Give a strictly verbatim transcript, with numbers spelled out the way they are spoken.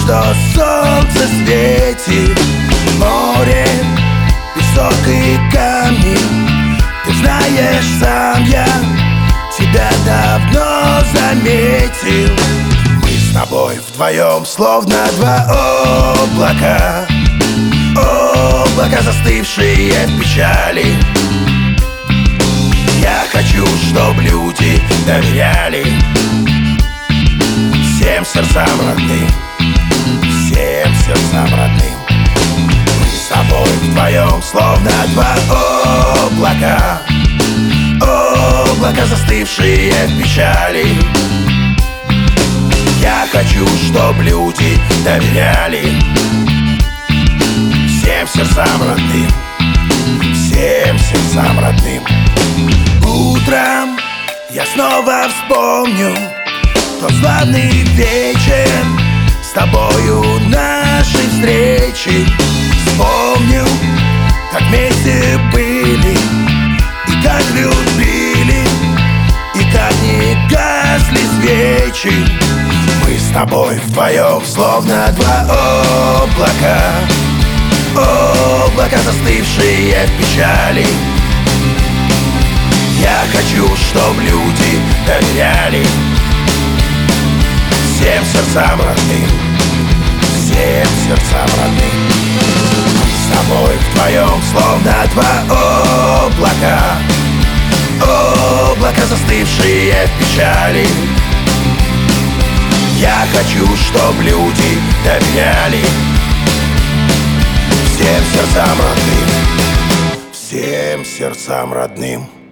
что солнце светит, море, песок и камни. Ты знаешь, сам я тебя давно заметил. Мы с тобой вдвоем словно два облака, облака, застывшие в печали. Я хочу, чтоб люди доверяли всем сердцам родным, всем сердцам родным. Мы с тобой вдвоем словно два облака, облака, застывшие в печали. Я хочу, чтоб люди доверяли всем сердцам родным, всем сердцам родным. Утром я снова вспомню тот славный вечер с тобою нашей встречи. Вспомню, как вместе были и как любили, и как не гасли свечи. Мы с тобой вдвоем словно два облака, облака, застывшие в печали. Я хочу, чтоб люди доверяли всем сердцам родным, всем сердцам родным. Мы с тобой вдвоем словно два облака, облака, застывшие в печали. Я хочу, чтоб люди доверяли всем сердцам родным, всем сердцам родным.